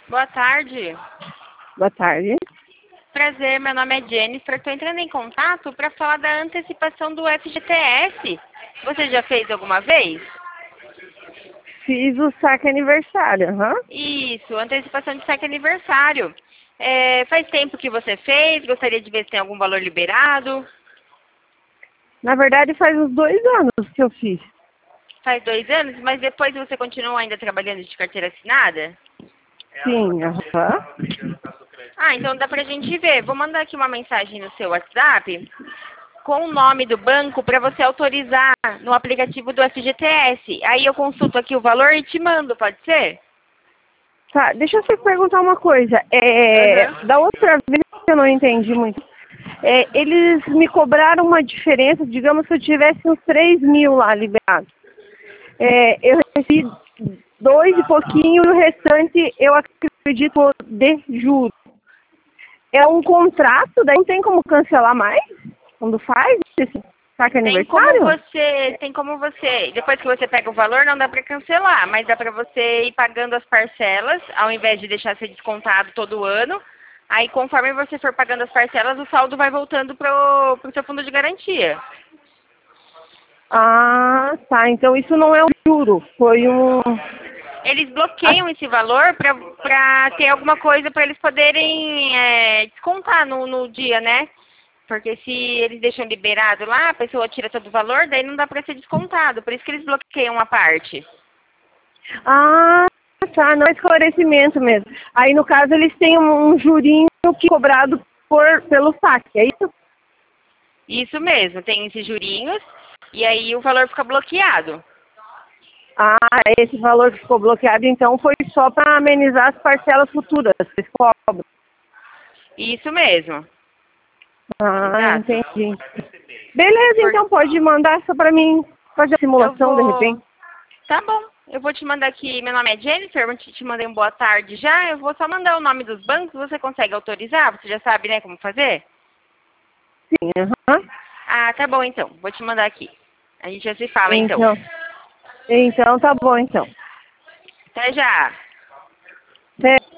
Boa tarde. Boa tarde. Prazer, meu nome é Jennifer. Estou entrando em contato para falar da antecipação do FGTS. Você já fez alguma vez? Fiz o saque aniversário, Isso, antecipação de saque aniversário. Faz tempo que você fez? Gostaria de ver se tem algum valor liberado? Na verdade, faz uns 2 anos que eu fiz. Faz 2 anos, mas depois você continua ainda trabalhando de carteira assinada? Sim, Então dá pra gente ver. Vou mandar aqui uma mensagem no seu WhatsApp com o nome do banco para você autorizar no aplicativo do FGTS. Aí eu consulto aqui o valor e te mando, pode ser? Tá, deixa eu só perguntar uma coisa. Da outra vez eu não entendi muito. Eles me cobraram uma diferença, digamos que eu tivesse uns 3.000 lá liberados. Eu recebi 2 e pouquinho e o restante eu acredito de juros. É um contrato, daí não tem como cancelar mais quando faz esse saque aniversário? Tem como você, depois que você pega o valor, não dá para cancelar, mas dá para você ir pagando as parcelas, ao invés de deixar ser descontado todo ano. Aí, conforme você for pagando as parcelas, o saldo vai voltando pro seu fundo de garantia. Ah, tá. Então isso não é um juro, foi um... Eles bloqueiam esse valor para ter alguma coisa para eles poderem descontar no dia, né? Porque se eles deixam liberado lá, a pessoa tira todo o valor, daí não dá para ser descontado. Por isso que eles bloqueiam a parte. Ah, tá. Não é esclarecimento mesmo. Aí, no caso, eles têm um jurinho que é cobrado pelo saque, é isso? Isso mesmo, tem esses jurinhos e aí o valor fica bloqueado. Ah, esse valor que ficou bloqueado, então, foi só para amenizar as parcelas futuras. Eles cobram. Isso mesmo. Ah, Exato. entendi. Beleza, então pode mandar só para mim fazer a simulação, de repente. Tá bom. Eu vou te mandar aqui, meu nome é Jennifer, eu te mandei um boa tarde já. Eu vou só mandar o nome dos bancos, você consegue autorizar? Você já sabe, né, como fazer? Sim, aham. Ah, tá bom então. Vou te mandar aqui. A gente já se fala então. Então tá bom, então. Até já. Até